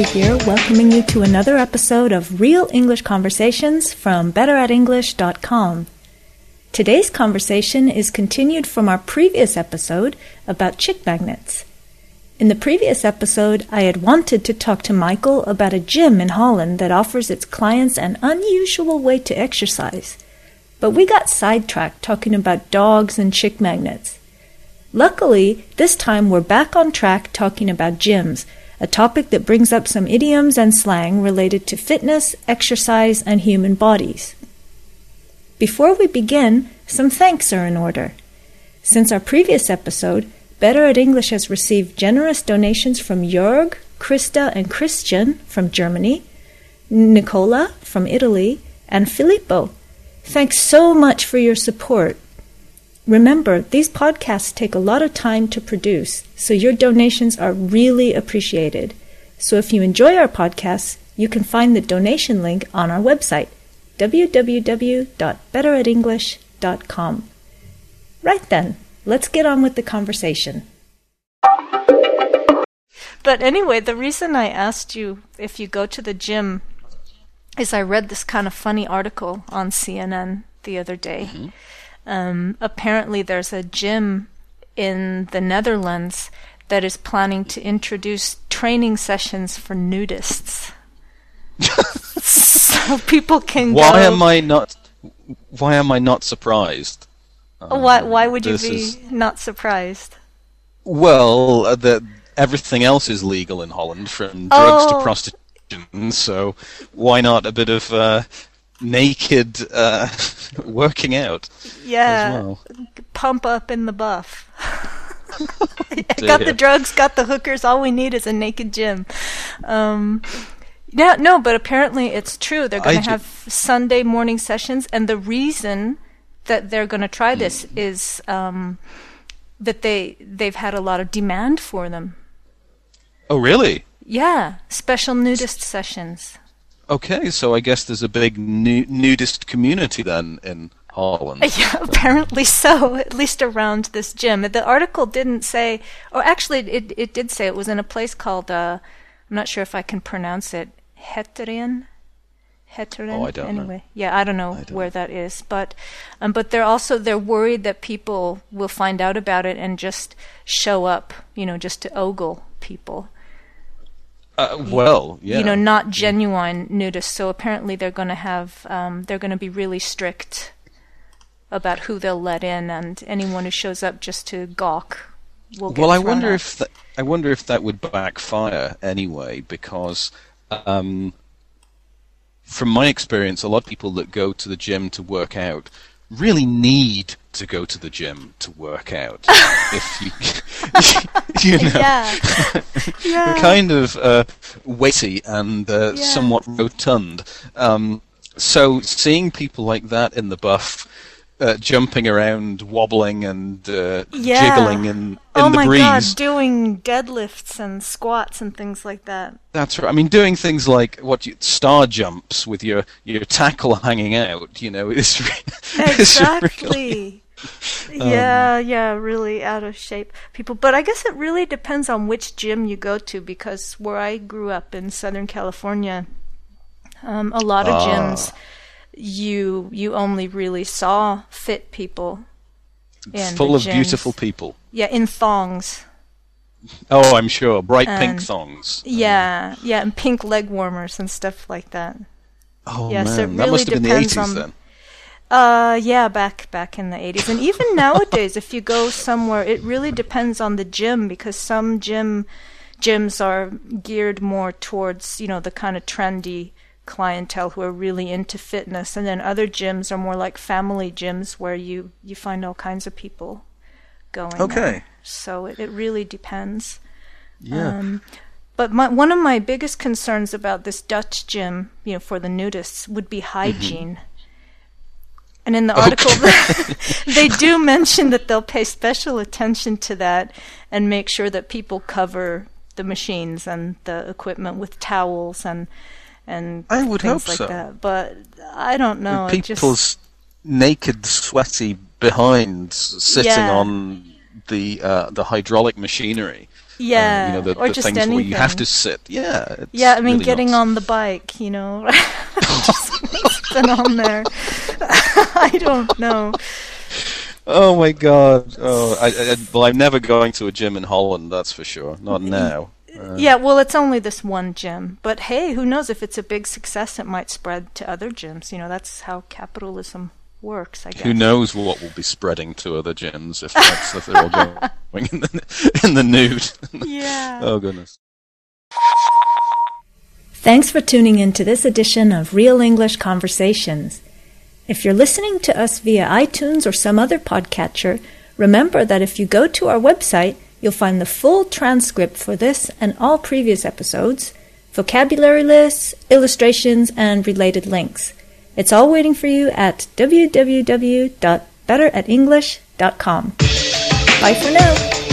Natalie here, welcoming you to another episode of Real English Conversations from betteratenglish.com. Today's conversation is continued from our previous episode about chick magnets. In the previous episode, I had wanted to talk to Michael about a gym in Holland that offers its clients an unusual way to exercise. But we got sidetracked talking about dogs and chick magnets. Luckily, this time we're back on track talking about gyms, a topic that brings up some idioms and slang related to fitness, exercise, and human bodies. Before we begin, some thanks are in order. Since our previous episode, Better at English has received generous donations from Jörg, Krista, and Christian from Germany, Nicola from Italy, and Filippo. Thanks so much for your support. Remember, these podcasts take a lot of time to produce, so your donations are really appreciated. So if you enjoy our podcasts, you can find the donation link on our website, www.betteratenglish.com. Right then, let's get on with the conversation. But anyway, the reason I asked you if you go to the gym is I read this kind of funny article on CNN the other day. Apparently there's a gym in the Netherlands that is planning to introduce training sessions for nudists. So people can go... Why am I not surprised? Why would you be not surprised? Well, everything else is legal in Holland, from drugs to prostitution, so why not a bit of naked working out as well? Pump up in the buff. Got the drugs, got the hookers, all we need is a naked gym. No, but apparently it's true. They're going to have Sunday morning sessions, and the reason that they're going to try this is that they've had a lot of demand for them. Oh, really? Yeah, special nudist sessions. Okay, so I guess there's a big nudist community then in Holland. Yeah, apparently so, at least around this gym. The article didn't say, or actually it did say it was in a place called, I'm not sure if I can pronounce it, Heteren? Oh, I don't know. Yeah, I don't know where that is, but they're worried that people will find out about it and just show up, just to ogle people. Not genuine nudists. So apparently they're going to be really strict about who they'll let in, and anyone who shows up just to gawk will get thrown out. I wonder if that would backfire anyway, because from my experience, a lot of people that go to the gym to work out really need to go to the gym to work out. If you know, yeah. Kind of weighty and somewhat rotund. So seeing people like that in the buff, jumping around, wobbling and jiggling in the breeze. Oh my God, doing deadlifts and squats and things like that. That's right. I mean, doing things like star jumps with your tackle hanging out, is exactly. Really out of shape people. But I guess it really depends on which gym you go to, because where I grew up in Southern California, a lot of gyms, you only really saw fit people. Full of beautiful people. Yeah, in thongs. Oh, I'm sure. Bright pink thongs. Yeah, and pink leg warmers and stuff like that. Oh, yeah, man. so it really that must have been the 80s then. Back in the 80s. And even nowadays, if you go somewhere, it really depends on the gym, because some gyms are geared more towards, the kind of trendy clientele who are really into fitness, and then other gyms are more like family gyms where you find all kinds of people going. Okay. There. So it really depends. Yeah. But one of my biggest concerns about this Dutch gym, for the nudists, would be hygiene. And in the article, they do mention that they'll pay special attention to that and make sure that people cover the machines and the equipment with towels and I would things hope like so. that. But I don't know. People's naked, sweaty behinds sitting on the hydraulic machinery. Yeah, the or just things where you anything. have to sit. Yeah. It's Yeah, I mean, really getting nuts. on the bike, just been on there. I don't know. Oh my God! Oh, well, I'm never going to a gym in Holland. That's for sure. Not now. Yeah, well, it's only this one gym. But hey, who knows? If it's a big success, it might spread to other gyms. That's how capitalism works, I guess. Who knows what will be spreading to other gyms if they're all going in the nude. Yeah. Oh goodness. Thanks for tuning in to this edition of Real English Conversations. If you're listening to us via iTunes or some other podcatcher, remember that if you go to our website, you'll find the full transcript for this and all previous episodes, vocabulary lists, illustrations, and related links. It's all waiting for you at www.betteratenglish.com. Bye for now.